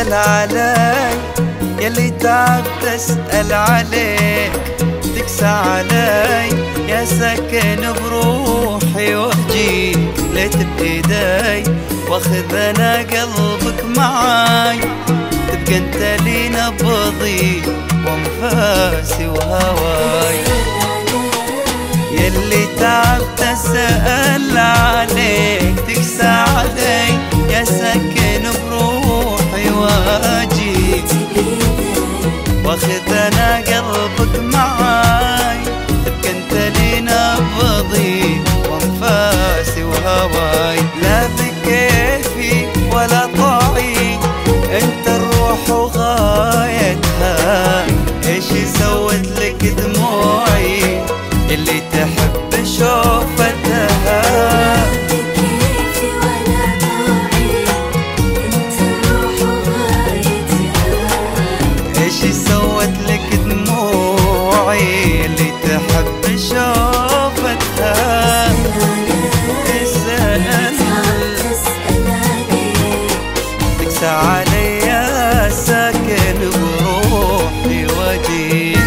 تسأل علي، يلي تعب تسأل عليك، تكسى علي يا سكن بروحي وجيك، ليت بإيدي واخذ انا قلبك معاي، تبقى انت لي نبضي وانفاسي وهواي. يلي تعب تسأل عليك، تكسى علي يا سكن بروحي واجيك، واخذ انا قلبك معاي، تبقى انت لي نبضي وانفاسي وهواي. لا بكيفي ولا طاعي، انت الروح وغايتها، ايش سوت لك دموعي اللي تحب شوفتها؟ بكيفي ولا طاعي، انت الروح وغايتها، ايش سوت لك دموعي اللي تحب شوفتها؟ تكسى علي يا ساكن بروحي وجيك.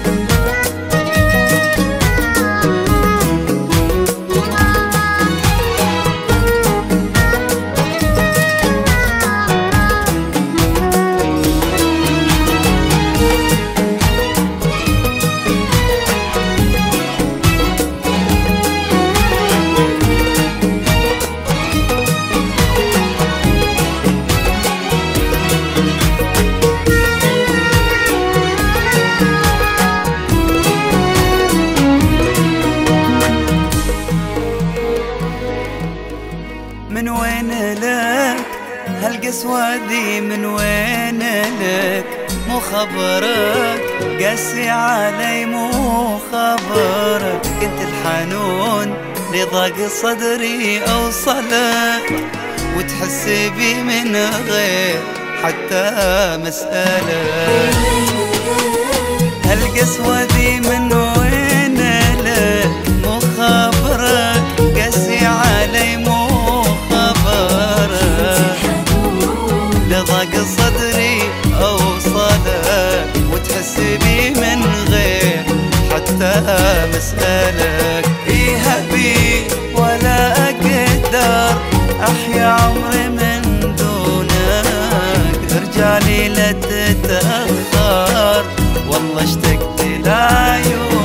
من وين لك هالقسوة دي، من وين لك مو خبرك، قاسي علي مو خبرك، كنت الحنون لضاق صدري أوصلك، وتحس بي من غير حتى مسألة. هالقسوة دي من وين لك مو خبرك، قاسي علي مو لضاق صدري أوصلك، وتحس بي من غير حتى مسألك. إيها بي ولا أقدر أحيا عمري من دونك، ارجع لي لا تتأخر، والله اشتقت لعيونك.